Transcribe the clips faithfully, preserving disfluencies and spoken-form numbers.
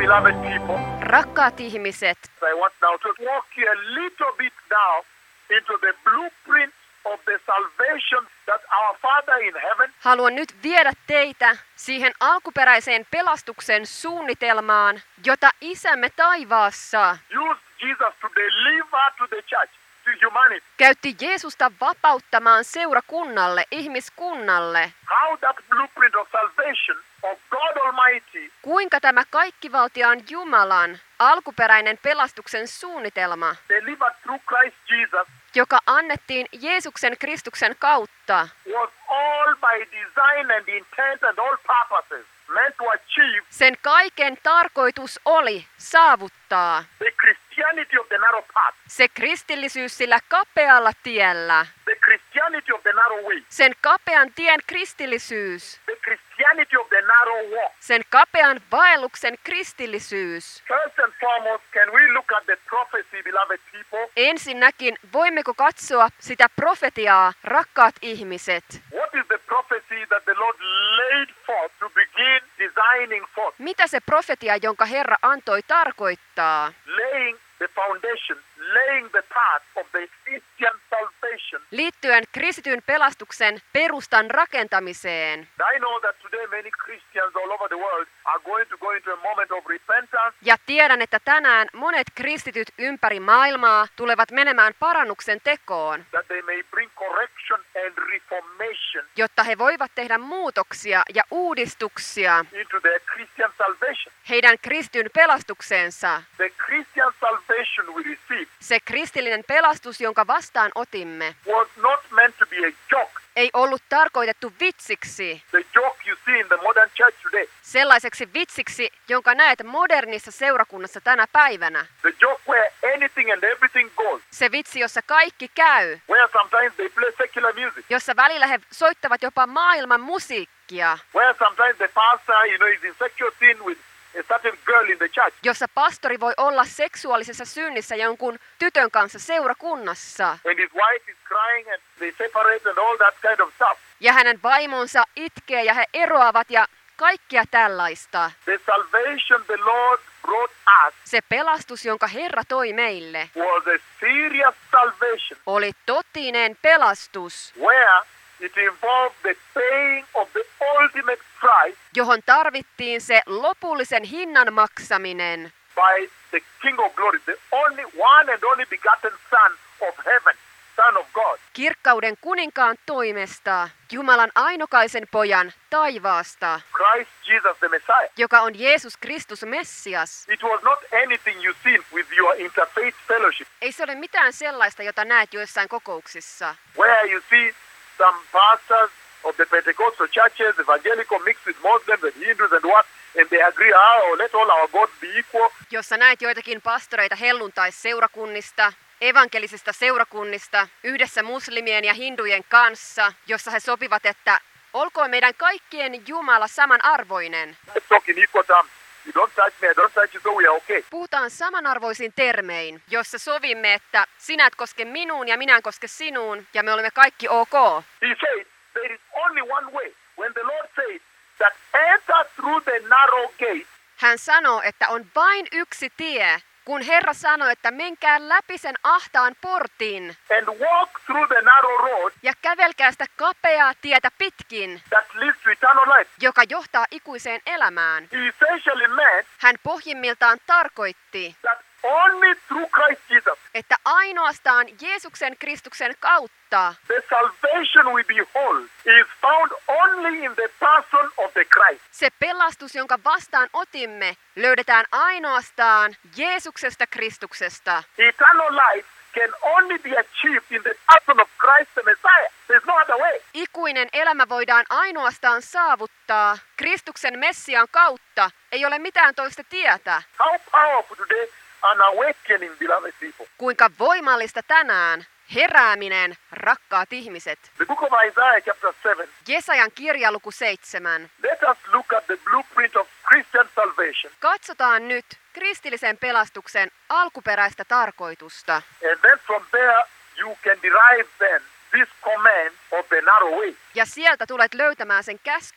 beloved people, Rakkaat ihmiset, I want now to walk you a little bit now into the blueprint of the salvation that our Father in heaven haluan nyt viedä teitä siihen alkuperäiseen pelastuksen suunnitelmaan, jota Isämme taivaassa used Jesus to deliver to the church, to humanity. käytti Jeesusta vapauttamaan seurakunnalle, ihmiskunnalle. How that blueprint of salvation of God Almighty Kuinka tämä kaikkivaltiaan Jumalan alkuperäinen pelastuksen suunnitelma, delivered through Christ Jesus joka annettiin Jeesuksen Kristuksen kautta, was all by design and intent and all purposes meant to achieve sen kaiken tarkoitus oli saavuttaa the Christianity of the narrow path, se kristillisyys sillä kapealla tiellä, the Christianity of the narrow way, sen kapean tien kristillisyys, the Christianity of the narrow walk. sen kapean vaelluksen kristillisyys. First and foremost, can we look at the prophecy, beloved people? Ensinnäkin, voimmeko katsoa sitä profetiaa, rakkaat ihmiset? What is the prophecy that the Lord laid forth to begin designing forth, Mitä se profetia, jonka Herra antoi, tarkoittaa? laying the foundation, laying the path of the Christian salvation? Liittyen kristityn pelastuksen perustan rakentamiseen. I know that today many Christians all over the world are going to go into a moment of repentance, Ja tiedän, että tänään monet kristityt ympäri maailmaa tulevat menemään parannuksen tekoon, that they may bring correction and reformation jotta he voivat tehdä muutoksia ja uudistuksia into their Christian salvation. heidän kristityn pelastuksensa. The Christian salvation we received Se kristillinen pelastus, jonka vastaan otimme, was not meant to be a joke, ei ollut tarkoitettu vitsiksi, the joke you see in the modern church today, sellaiseksi vitsiksi, jonka näet modernissa seurakunnassa tänä päivänä. the joke where anything and everything goes, Se vitsi, jossa kaikki käy, where sometimes they play secular music, jossa välillä he soittavat jopa maailman musiikkia, where sometimes the pastor, you know, is in sexual sin with a certain girl in the church, jossa pastori voi olla seksuaalisessa synnissä jonkun tytön kanssa seurakunnassa, and his wife is crying and they separate and all that kind of stuff. ja hänen vaimonsa itkee ja he eroavat ja kaikkia tällaista. The salvation the Lord brought us Se pelastus, jonka Herra toi meille, was a serious salvation oli totinen pelastus, where it involved the paying of the ultimate price johon tarvittiin se lopullisen hinnan maksaminen by the King of Glory, the only one and only begotten Son of heaven, Son of God. kirkkauden kuninkaan toimesta, Jumalan ainokaisen pojan taivaasta, Christ Jesus the Messiah. joka on Jeesus Kristus Messias. It was not anything you see with your interfaith fellowship, Ei se ole mitään sellaista, jota näet joissain kokouksissa, where you see some pastors of the Pentecostal churches, evangelical mixed with Muslims and Hindus and what, and they agree, oh, let all our gods be equal. jossa näet joitakin pastoreita helluntaisseurakunnista, evankelisista seurakunnista, yhdessä muslimien ja hindujen kanssa, jossa he sopivat, että olkoon meidän kaikkien Jumala samanarvoinen. Let's talk in equal terms. You don't touch me, I don't touch you, so we are okay. Puhutaan samanarvoisin termein, jossa sovimme, että sinä et koske minuun ja minä en koske sinuun, ja me olemme kaikki ok. He said, there is only one way. When the Lord said that enter through the narrow gate, Hän sanoo, että on vain yksi tie, kun Herra sanoi, että menkää läpi sen ahtaan portin and walk through the narrow road ja kävelkää sitä kapeaa tietä pitkin, that leads to eternal life. joka johtaa ikuiseen elämään. He essentially meant Hän pohjimmiltaan tarkoitti, that only through Christ Jesus, että ainoastaan Jeesuksen Kristuksen kautta the salvation we behold is found only in the person of the Christ. se pelastus, jonka vastaan otimme, löydetään ainoastaan Jeesuksesta Kristuksesta. Eternal life can only be achieved in the person of Christ the Messiah. There's no other way. Ikuinen elämä voidaan ainoastaan saavuttaa Kristuksen Messian kautta. Ei ole mitään toista tietä. How powerful today an awakening, beloved people. Kuinka voimallista tänään herääminen, rakkaat ihmiset. The book of Isaiah chapter seven. Jesajan kirja luku seitsemän. Let us look at the blueprint of Christian salvation. Katsotaan nyt kristillisen pelastuksen alkuperäistä tarkoitusta. And then from there you can derive then this command of the narrow way. Ja sieltä tulet löytämään sen käskyn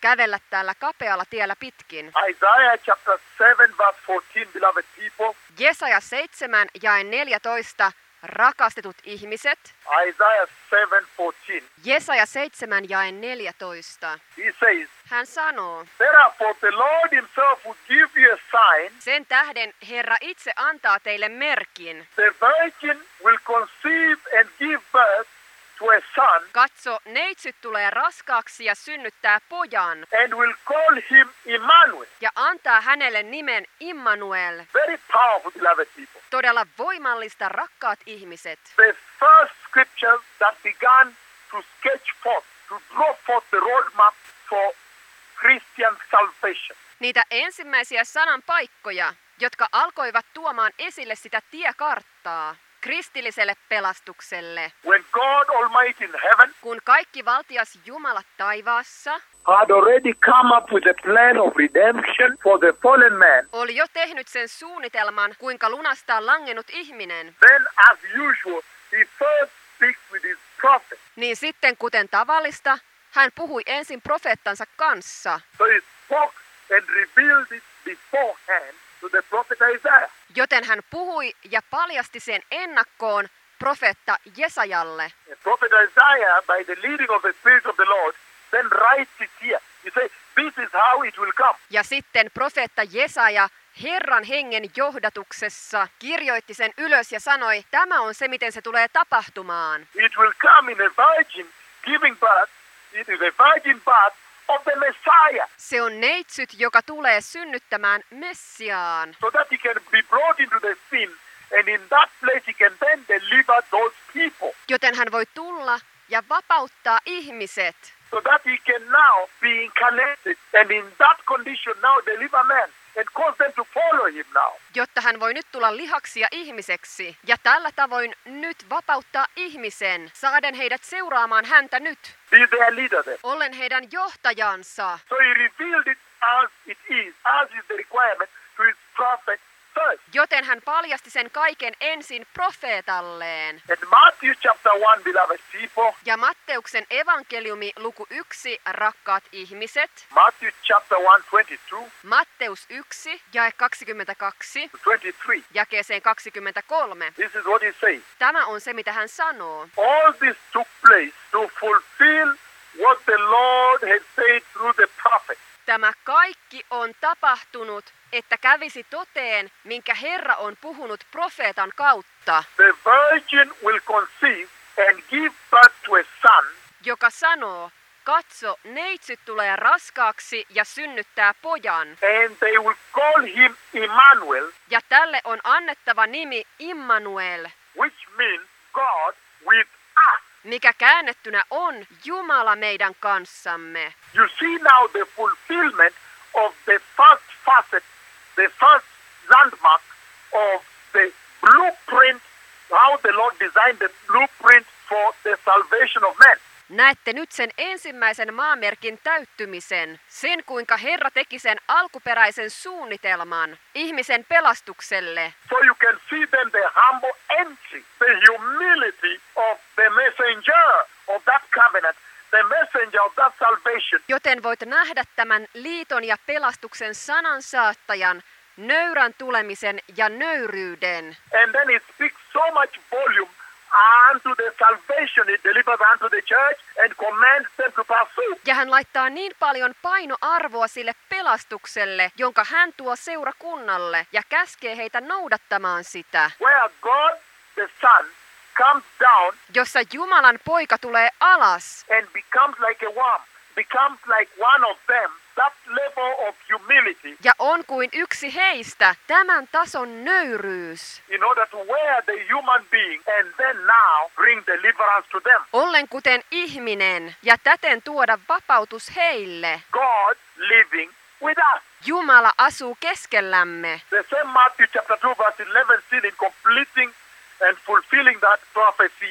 kävellä täällä kapealla tiellä pitkin. Isaiah chapter seven verse fourteen, beloved people. Jesaja seitsemän jae neljätoista, rakastetut ihmiset. Isaiah seven fourteen. Jesaja seitsemän jae neljätoista. He says, Hän sanoo, therefore the Lord himself will give you a sign. sen tähden Herra itse antaa teille merkin. The virgin will conceive and give birth to a son, Katso, neitsyt tulee raskaaksi ja synnyttää pojan and will call him Emmanuel. ja antaa hänelle nimen Immanuel. Very powerful, beloved people. Todella voimallista, rakkaat ihmiset. The first scripture that began to sketch forth, to draw forth the roadmap for Christian salvation. Niitä ensimmäisiä sanan paikkoja, jotka alkoivat tuomaan esille sitä tiekarttaa kristilliselle pelastukselle. When God Almighty in heaven Kun kaikki valtias Jumala taivaassa had already come up with a plan of redemption for the fallen man, oli jo tehnyt sen suunnitelman, kuinka lunastaa langennut ihminen, then as usual, he first speaks with his prophet. niin sitten kuten tavallista, hän puhui ensin profeettansa kanssa. So he spoke and revealed it beforehand to the prophet Isaiah. Joten hän puhui ja paljasti sen ennakkoon profeetta Jesajalle. The prophet Isaiah, by the leading of the Spirit of the Lord, then writes it here. He says, this is how it will come. Ja sitten profeetta Jesaja Herran hengen johdatuksessa kirjoitti sen ylös ja sanoi, tämä on se, miten se tulee tapahtumaan. It will come in a virgin giving birth. It is a virgin birth of the Messiah, Se on neitsyt, joka tulee synnyttämään Messiaan, so that he can be brought into the scene, and in that place he can then deliver those people, joten hän voi tulla ja vapauttaa ihmiset, so that he can now be incarnated, and in that condition now deliver men and cause them to follow him now. jotta hän voi nyt tulla lihaksi ja ihmiseksi, ja tällä tavoin nyt vapauttaa ihmisen, saaden heidät seuraamaan häntä nyt, Be their leader then. ollen heidän johtajansa. So he revealed it as it is, as is the requirement to his prophet first. Joten hän paljasti sen kaiken ensin profeetalleen. And Matthew chapter one, beloved people, Ja Matteuksen evankeliumi luku yksi, rakkaat ihmiset, Matthew chapter one, twenty-two Matteus yksi, jae kaksikymmentäkaksi, to twenty-three. jakeeseen kaksikymmentäkolme. This is what he says. Tämä on se, mitä hän sanoo. All this took place to fulfill what the Lord had said through the prophet. Tämä kaikki on tapahtunut, että kävisi toteen, minkä Herra on puhunut profeetan kautta, The virgin will conceive and give birth to a son, joka sanoo, katso, neitsyt tulee raskaaksi ja synnyttää pojan, and they will call him Emmanuel, ja tälle on annettava nimi Immanuel, which means God with us. mikä käännettynä on Jumala meidän kanssamme. You see now the fulfillment of the first facet, the first landmark of the blueprint, how the Lord designed the blueprint for the salvation of men. Näette nyt sen ensimmäisen maamerkin täyttymisen, sen kuinka Herra teki sen alkuperäisen suunnitelman ihmisen pelastukselle. So you can see then the humble entry, the humility of the messenger of that covenant, the messenger of that salvation. Joten voit nähdä tämän liiton ja pelastuksen sanansaattajan, nöyrän tulemisen ja nöyryyden. And then it speaks so much volume unto the salvation it delivers unto the church and commands them to pursue. Ja hän laittaa niin paljon painoarvoa sille pelastukselle, jonka hän tuo seurakunnalle ja käskee heitä noudattamaan sitä, Where God the Son comes down jossa Jumalan poika tulee alas and becomes like a worm, becomes like one of them, that level of humility, ja on kuin yksi heistä, tämän tason nöyryys, in order to wear the human being and then now bring deliverance to them. ollen kuten ihminen ja täten tuoda vapautus heille. God living with us. Jumala asuu keskellämme. The same Matthew chapter two verse eleven still in completing and fulfilling that prophecy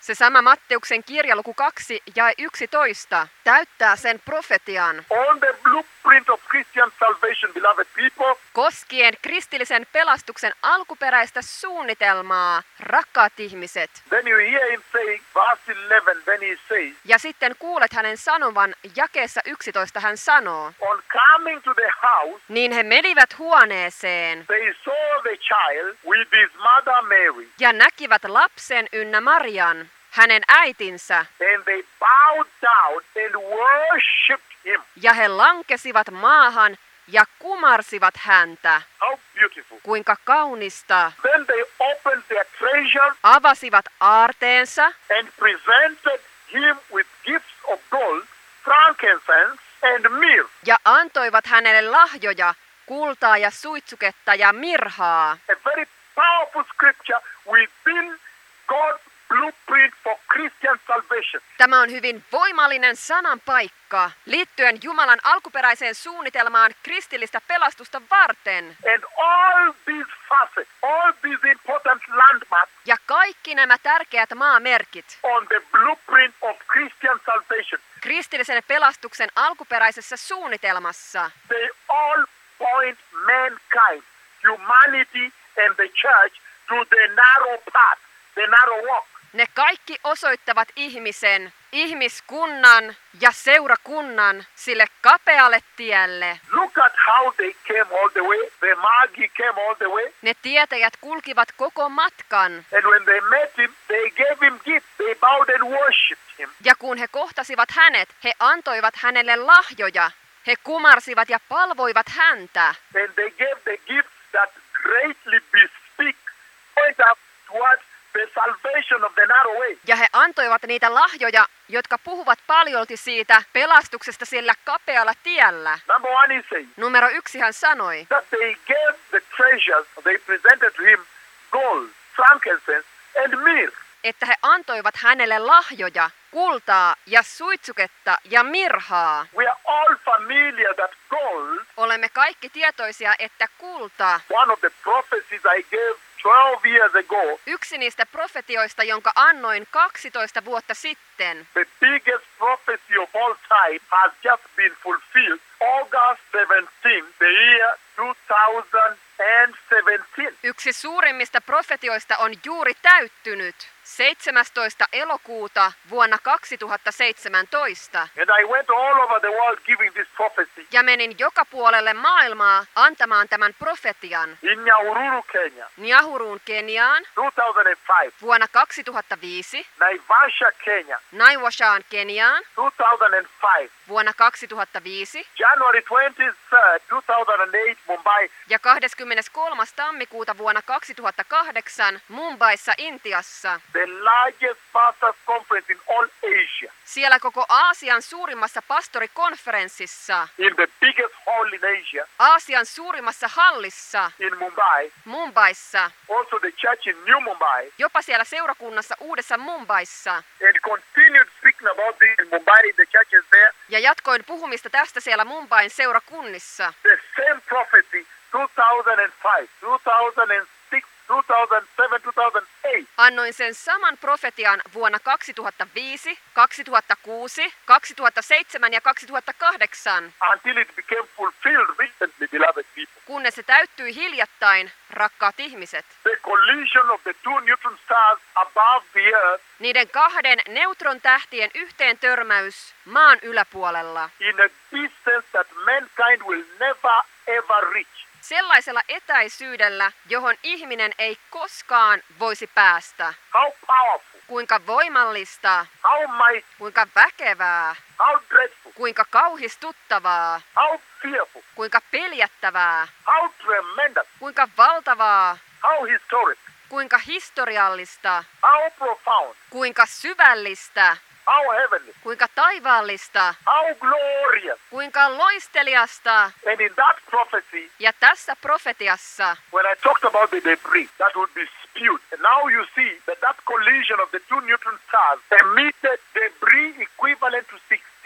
Se sama Matteuksen kirja luku kaksi ja yksitoista täyttää sen profetian on the blueprint of Christian salvation, beloved people. koskien kristillisen pelastuksen alkuperäistä suunnitelmaa, rakkaat ihmiset. Then you hear him saying, verse eleven, then he says, Ja sitten kuulet hänen sanovan, jakeessa yksitoista hän sanoo, on coming to the house, niin he menivät huoneeseen they saw the child with his mother Mary, ja näkivät lapsen ynnä Marian, hänen äitinsä, and they bowed down and worshipped him. ja he lankesivat maahan ja kumarsivat häntä. How beautiful. Kuinka kaunista. Then they opened their treasure Avasivat aarteensa and presented him with gifts of gold, frankincense, and myrrh. ja antoivat hänelle lahjoja, kultaa ja suitsuketta ja mirhaa. A very powerful scripture within God's blueprint for Christian salvation. Tämä on hyvin voimallinen sananpaikka liittyen Jumalan alkuperäiseen suunnitelmaan kristillistä pelastusta varten. And all these facets, all these important landmarks Ja kaikki nämä tärkeät maamerkit on the blueprint of Christian salvation, kristillisen pelastuksen alkuperäisessä suunnitelmassa, they all point mankind, humanity and the church to the narrow path, the narrow walk. ne kaikki osoittavat ihmisen, ihmiskunnan ja seurakunnan sille kapealle tielle. Look at how they came all the way. The Magi came all the way. Ne tietäjät kulkivat koko matkan, And when they met him, they gave him gifts. They bowed and worshipped him. ja kun he kohtasivat hänet, he antoivat hänelle lahjoja. He kumarsivat ja palvoivat häntä. And they gave the gifts that greatly bespeak, point up towards the salvation of the narrow way. Ja he antoivat niitä lahjoja, jotka puhuvat paljolti siitä pelastuksesta sillä kapealla tiellä. Number one, he says Numero yksi hän sanoi, that they gave the treasures, they presented to him gold, frankincense, and myrrh. että he antoivat hänelle lahjoja, kultaa ja suitsuketta ja mirhaa. We are all familiar that gold, Olemme kaikki tietoisia, että kulta, one of the prophecies I gave twelve years ago, yksi niistä profetioista, jonka annoin kaksitoista vuotta sitten, the biggest prophecy of all time has just been fulfilled. August seventeenth, the year two thousand seventeen. yksi suurimmista profetioista on juuri täyttynyt seitsemästoista elokuuta vuonna kaksituhattaseitsemäntoista. And I went all over the world giving this prophecy. Ja menin joka puolelle maailmaa antamaan tämän profetian. In Nyahururu, Kenya, Nyahuruun Keniaan two thousand five. vuonna kaksituhattaviisi, Naivasha, Kenya, Naiwashaan Keniaan two thousand five. vuonna kaksituhattaviisi January twenty-third, two thousand eight, Mumbai. ja kahdeskymmeneskolmas tammikuuta vuonna kaksituhattakahdeksan Mumbaissa Intiassa. The largest pastors conference in all Asia, Siellä koko Aasian suurimmassa pastorikonferenssissa, in the biggest hall in Asia, Aasian suurimmassa hallissa, in Mumbai, Mumbaissa, also the church in New Mumbai, jopa siellä seurakunnassa Uudessa Mumbaissa. and continued speaking about this in Mumbai, the churches there. Ja jatkoin puhumista tästä siellä Mumbain seurakunnissa. The same prophecy, two thousand five, two thousand six, two thousand seven, two thousand eight. Annoin sen saman profetian vuonna kaksituhattaviisi, kaksituhattakuusi, kaksituhattaseitsemän ja kaksituhattakahdeksan, Until it became fulfilled recently, beloved people. kunnes se täyttyi hiljattain, rakkaat ihmiset. The collision of the two neutron stars above the earth Niiden kahden neutrontähtien yhteen törmäys maan yläpuolella. in a distance that mankind will never ever reach. Sellaisella etäisyydellä, johon ihminen ei koskaan voisi päästä. How powerful, Kuinka voimallista, how mighty, kuinka väkevää, how dreadful, kuinka kauhistuttavaa, how fearful, kuinka peljättävää, how tremendous, kuinka valtavaa, how historic, kuinka historiallista, how profound, kuinka syvällistä, how heavenly, kuinka taivaallista, how glorious. kuinka loisteliasta. And in that prophecy, Ja tässä profetiassa, when I talked about the debris that would be spewed, and now you see that that collision of the two neutron stars emitted debris equivalent to sixteen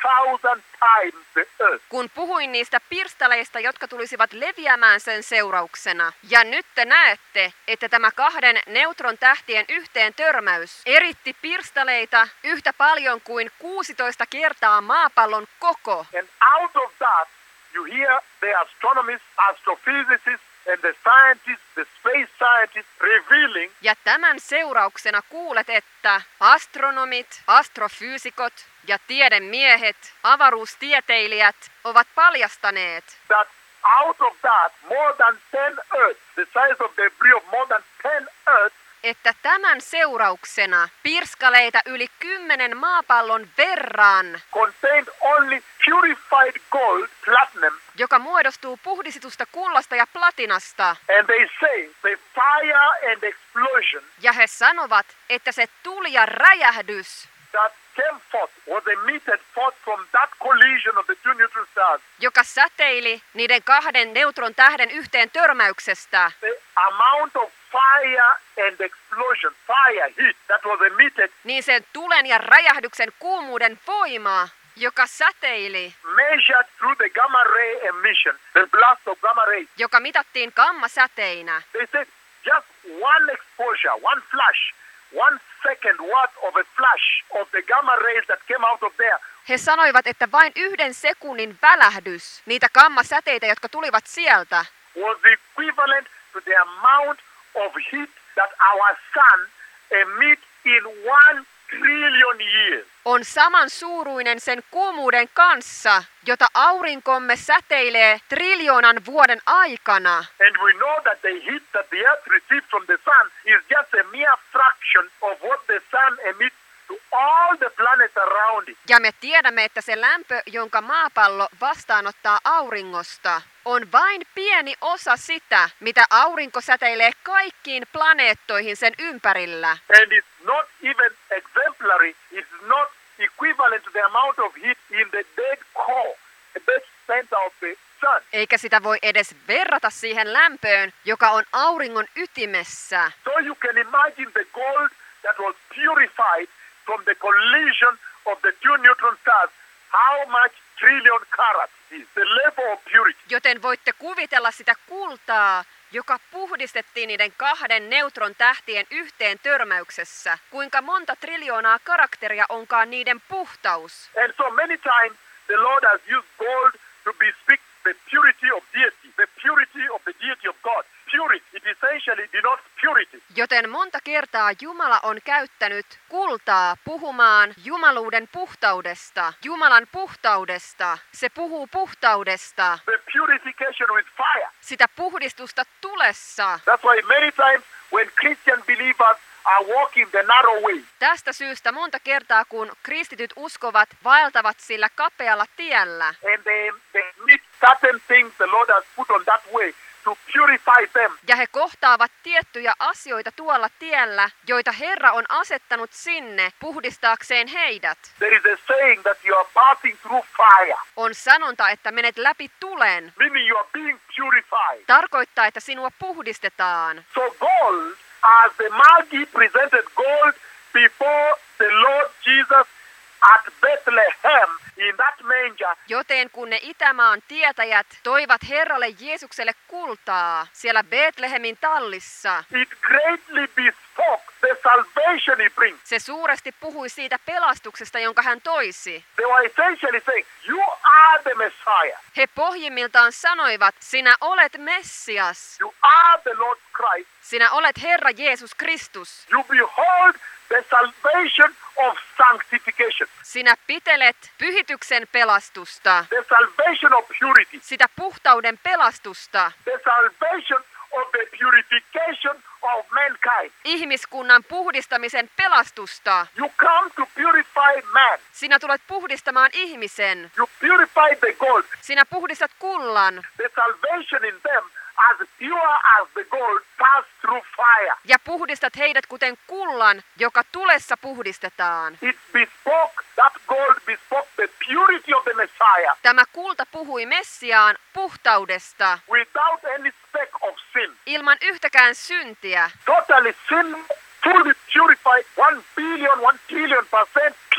thousand times the earth. Kun puhuin niistä pirstaleista, jotka tulisivat leviämään sen seurauksena. Ja nyt te näette, että tämä kahden neutron tähtien yhteen törmäys eritti pirstaleita yhtä paljon kuin kuusitoista kertaa maapallon koko. And out of that, you hear the astronomists, astrophysicists, and the scientists, the space scientists revealing Ja tämän seurauksena kuulet, että astronomit, astrofyysikot ja tiedemiehet, avaruustieteilijät ovat paljastaneet, that out of that, more than ten Earths, the size of debris of more than ten Earths, että tämän seurauksena pirskaleita yli kymmenen maapallon verran, contained only purified gold, platinum, joka muodostuu puhdistetusta kullasta ja platinasta. and they say the fire and explosion Ja he sanovat, että se tuli ja räjähdys, that came forth, was emitted forth from that collision of the two neutron stars, joka säteili niiden kahden neutron tähden yhteen törmäyksestä, the amount of fire and explosion, fire, heat that was emitted, niin sen tulen ja räjähdyksen kuumuuden voima, joka säteili, measured through the gamma ray emission, the blast of gamma rays. joka mitattiin gammasäteinä. They said just one exposure, one flash, one second worth of a flash of the gamma rays that came out of there He sanoivat, että vain yhden sekunnin välähdys, niitä gammasäteitä, jotka tulivat sieltä, was equivalent to the amount of heat that our sun emits in one trillion years. on saman suuruinen sen kuumuuden kanssa, jota aurinkomme säteilee triljoonan vuoden aikana. And we know that the heat that the earth receives from the sun is just a mere fraction of what the sun emits to all the planets around it. Ja me tiedämme, että se lämpö, jonka maapallo vastaanottaa auringosta, on vain pieni osa sitä, mitä aurinko säteilee kaikkiin planeettoihin sen ympärillä. And it's not even exemplary, it's not equivalent to the amount of heat in the dead core, the dead center of the sun. Eikä sitä voi edes verrata siihen lämpöön, joka on auringon ytimessä. So you can imagine the gold that was purified from the collision of the two neutron stars, how much trillion carats is the level of purity. Joten voitte kuvitella sitä kultaa, joka puhdistettiin niiden kahden neutron tähtien yhteen törmäyksessä. Kuinka monta triljoonaa karakteria onkaan niiden puhtaus. And so many times the Lord has used gold to bespeak the purity of deity, the purity of the deity of God. Purity, it essentially denotes purity. Joten monta kertaa Jumala on käyttänyt kultaa puhumaan jumaluuden puhtaudesta, Jumalan puhtaudesta. Se puhuu puhtaudesta, The purification with fire. sitä puhdistusta tulessa. That's why many times when Christian believers are walking the narrow way, Tästä syystä monta kertaa, kun kristityt uskovat, vaeltavat sillä kapealla tiellä, and they, they meet certain things the Lord has put on that way to purify them, ja he kohtaavat tiettyjä asioita tuolla tiellä, joita Herra on asettanut sinne puhdistaakseen heidät. there is a saying that you are passing through fire, On sanonta, että menet läpi tulen. meaning you are being purified. Tarkoittaa, että sinua puhdistetaan. So gold, as the Magi presented gold before the Lord Jesus at Bethlehem in that manger, Joten kun ne Itämaan tietäjät toivat Herralle Jeesukselle kultaa siellä Betlehemin tallissa, it greatly bespoke the salvation he brings. se suuresti puhui siitä pelastuksesta, jonka hän toisi. They were essentially saying, you are the Messiah. He pohjimmiltaan sanoivat, sinä olet Messias, You are the Lord Christ. sinä olet Herra Jeesus Kristus. You behold the salvation of sanctification, Sinä pitelet pyhityksen pelastusta, the salvation of purity, sitä puhtauden pelastusta, the salvation of the purification of mankind. ihmiskunnan puhdistamisen pelastusta. You come to purify man. Sinä tulet puhdistamaan ihmisen. You purify the gold. Sinä puhdistat kullan The salvation in them, as pure as the gold, pass through fire. ja puhdistat heidät kuten kullan, joka tulessa puhdistetaan. It bespoke, that gold bespoke the purity of the Messiah Tämä kulta puhui Messiaan puhtaudesta without any speck of sin. ilman yhtäkään syntiä. Totally sin, fully purified, one billion, one trillion percent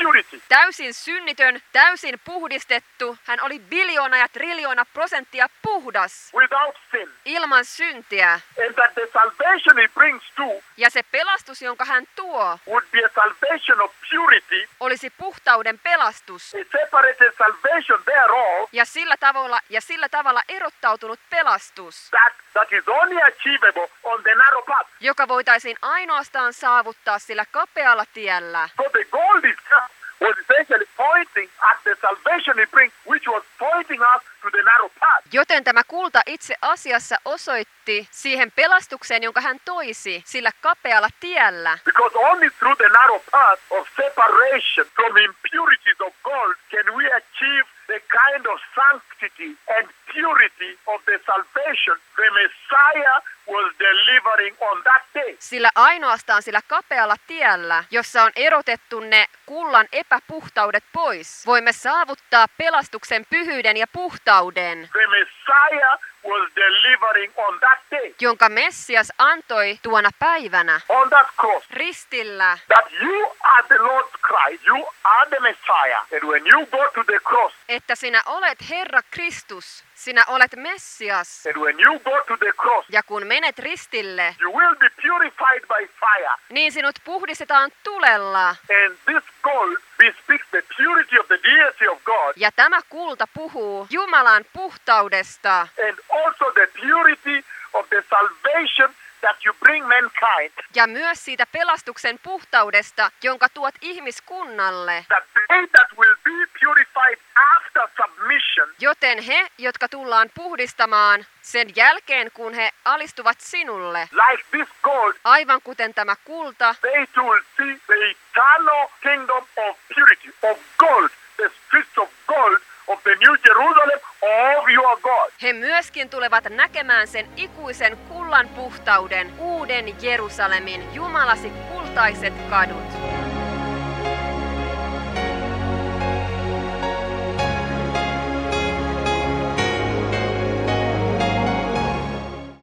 purity. Täysin synnitön, täysin puhdistettu. Hän oli biljoona ja triljoona prosenttia puhdas, Without sin. ilman syntiä. And that the salvation he brings to Ja se pelastus, jonka hän tuo, would be a salvation of purity, olisi puhtauden pelastus. a separated salvation thereof, Ja sillä tavalla, ja sillä tavalla erottautunut pelastus, that, that is only achievable on the narrow path. joka voitaisiin ainoastaan saavuttaa sillä kapealla tiellä. So the gold itself was essentially pointing at the salvation he brings, which was pointing us to the narrow path. Joten tämä kulta itse asiassa osoitti siihen pelastukseen, jonka hän toisi sillä kapealla tiellä. Because only through the narrow path of separation from impurities of gold can we achieve the kind of sanctity and purity of the salvation the Messiah was delivering on that day. Sillä ainoastaan sillä kapealla tiellä, jossa on erotettu ne kullan epäpuhtaudet pois, voimme saavuttaa pelastuksen pyhyyden ja puhtauden, The Messiah was delivering on that day, jonka Messias antoi tuona päivänä on that cross. ristillä. That you are the Lord Christ, you are the Messiah. And when you go to the cross, Että sinä olet Herra Kristus, sinä olet Messias. and when you go to the cross, Ja kun menet ristille, you will be purified by fire. niin sinut puhdistetaan tulella. And this gold bespeaks the purity of the deity of God, Ja tämä kulta puhuu Jumalan puhtaudesta and also the purity of the salvation that you bring mankind. ja myös siitä pelastuksen puhtaudesta, jonka tuot ihmiskunnalle. That they that will be purified after submission Joten he, jotka tullaan puhdistamaan sen jälkeen, kun he alistuvat sinulle, like this gold, aivan kuten tämä kulta, they too will see the eternal kingdom of purity, of gold, the streets of gold of the New Jerusalem of your God. he myöskin tulevat näkemään sen ikuisen kullan puhtauden, uuden Jerusalemin, Jumalasi kultaiset kadut.